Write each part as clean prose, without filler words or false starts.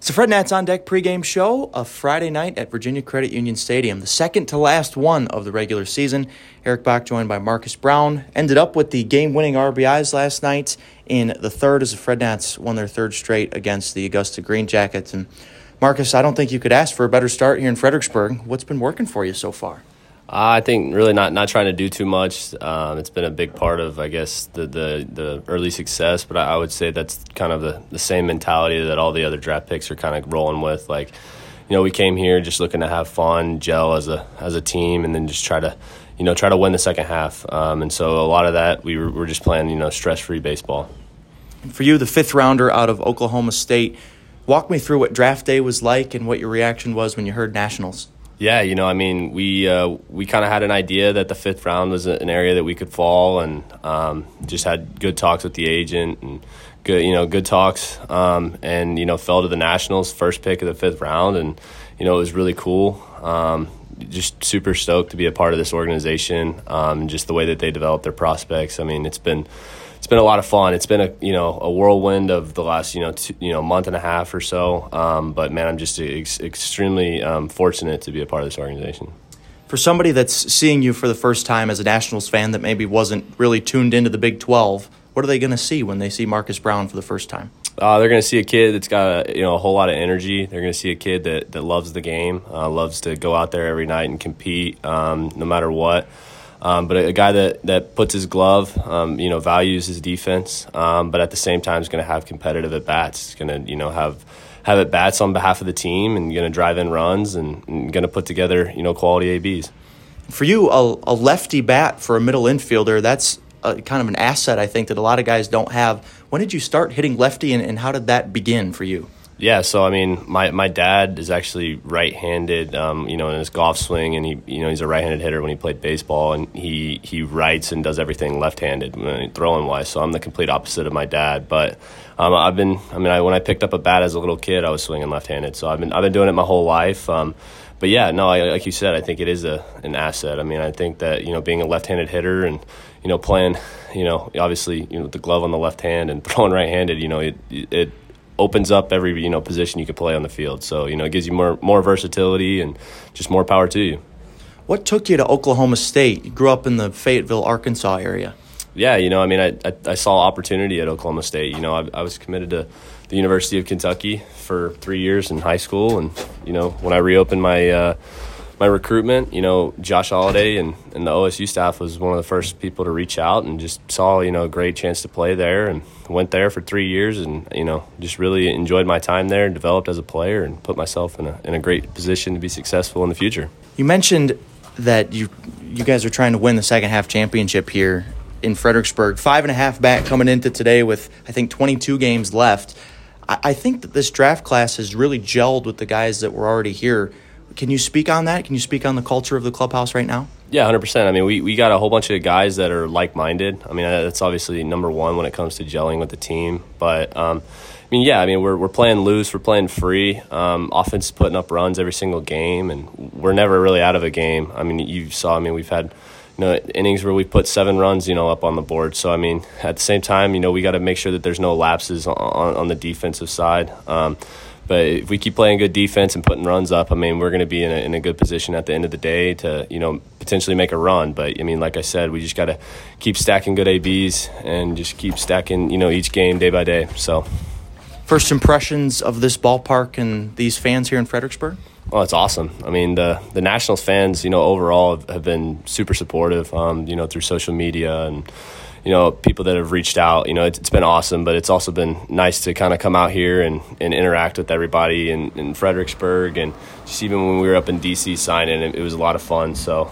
It's a Fred Nats on Deck pregame show, a Friday night at Virginia Credit Union Stadium, the second to last one of the regular season. Eric Bach, joined by Marcus Brown, ended up with the game-winning RBIs last night in the third as the Fred Nats won their third straight against the Augusta Green Jackets. And Marcus, I don't think you could ask for a better start here in Fredericksburg. What's been working for you so far? I think really not trying to do too much. It's been a big part of, I guess, the early success. But I would say that's kind of the same mentality that all the other draft picks are kind of rolling with. Like, we came here just looking to have fun, gel as a team, and then just try to win the second half. And so a lot of that we're just playing stress-free baseball. For you, the fifth rounder out of Oklahoma State, walk me through what draft day was like and what your reaction was when you heard Nationals. Yeah, we kind of had an idea that the fifth round was an area that we could fall, and just had good talks with the agent and good talks, and fell to the Nationals, first pick of the fifth round, and it was really cool. Just super stoked to be a part of this organization, just the way that they develop their prospects. I mean, it's been a lot of fun. It's been a whirlwind of the last month and a half or so. But man, I'm just extremely fortunate to be a part of this organization. For somebody that's seeing you for the first time as a Nationals fan that maybe wasn't really tuned into the Big 12, what are they going to see when they see Marcus Brown for the first time? They're going to see a kid that's got a whole lot of energy. They're going to see a kid that loves the game, loves to go out there every night and compete, no matter what. But a guy that puts his glove, values his defense, but at the same time is going to have competitive at-bats. He's going to, have at-bats on behalf of the team and going to drive in runs and going to put together, quality ABs. For you, a lefty bat for a middle infielder, that's kind of an asset, I think, that a lot of guys don't have. When did you start hitting lefty, and how did that begin for you? Yeah, so I mean, my dad is actually right-handed, in his golf swing, and he's a right-handed hitter when he played baseball, and he writes and does everything left-handed throwing wise. So I'm the complete opposite of my dad. But when I picked up a bat as a little kid, I was swinging left-handed. So I've been doing it my whole life. But yeah, no, like you said, I think it is an asset. I mean, I think that being a left-handed hitter and playing, obviously the glove on the left hand and throwing right-handed, it opens up every position you can play on the field. So it gives you more versatility and just more power to you. What took you to Oklahoma State? You grew up in the Fayetteville, Arkansas area. Yeah, I saw opportunity at Oklahoma State. I was committed to the University of Kentucky for 3 years in high school, and when I reopened my recruitment, Josh Holliday and the OSU staff was one of the first people to reach out, and just saw, a great chance to play there, and went there for 3 years, and, just really enjoyed my time there and developed as a player and put myself in a great position to be successful in the future. You mentioned that you guys are trying to win the second half championship here in Fredericksburg. 5.5 back coming into today with, I think, 22 games left. I think that this draft class has really gelled with the guys that were already here. Can you speak on that? Can you speak on the culture of the clubhouse right now? Yeah, 100%. I mean, we got a whole bunch of guys that are like-minded. I mean, that's obviously number one when it comes to gelling with the team. But, we're playing loose. We're playing free. Offense is putting up runs every single game, and we're never really out of a game. I mean, you saw, we've had innings where we put 7 runs, up on the board. So, at the same time, we got to make sure that there's no lapses on the defensive side. But if we keep playing good defense and putting runs up, we're going to be in a good position at the end of the day to, potentially make a run. But, like I said, we just got to keep stacking good ABs and just keep stacking, each game day by day. So, first impressions of this ballpark and these fans here in Fredericksburg? Oh, it's awesome. The Nationals fans, overall have been super supportive, through social media and, people that have reached out. It's been awesome, but it's also been nice to kind of come out here and interact with everybody in Fredericksburg. And just even when we were up in D.C. signing, it was a lot of fun. So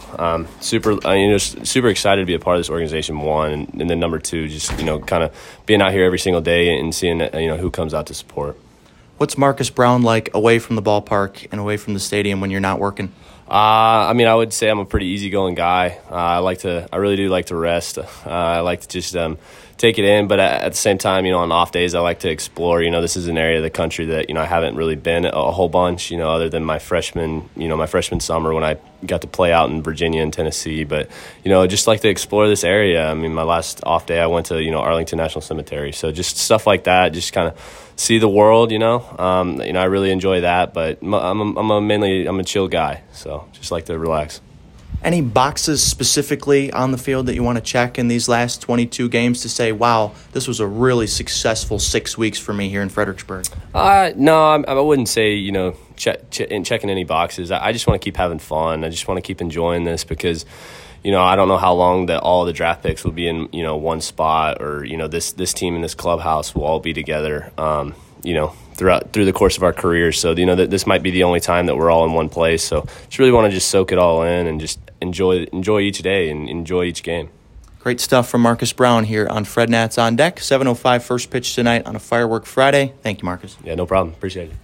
super excited to be a part of this organization, one. And then number two, just, kind of being out here every single day and seeing, who comes out to support. What's Marcus Brown like away from the ballpark and away from the stadium when you're not working? I mean, I would say I'm a pretty easygoing guy. I really do like to rest. I like to just take it in, but at the same time, on off days, I like to explore. This is an area of the country that I haven't really been a whole bunch. Other than my freshman summer when I got to play out in Virginia and Tennessee. But just like to explore this area. I mean, my last off day, I went to Arlington National Cemetery. So just stuff like that, just kind of see the world. I really enjoy that. But I'm a chill guy, so just like to relax. Any boxes specifically on the field that you want to check in these last 22 games to say, wow, this was a really successful 6 weeks for me here in Fredericksburg? No, I wouldn't say, checking any boxes. I just want to keep having fun. I just want to keep enjoying this because, I don't know how long that all the draft picks will be in, one spot or, this team in this clubhouse will all be together, through the course of our careers. So, that this might be the only time that we're all in one place. So just really want to just soak it all in and just enjoy each day and enjoy each game. Great stuff from Marcus Brown here on Fred Nats on Deck. 7:05 first pitch tonight on a Firework Friday. Thank you, Marcus. Yeah, no problem. Appreciate it.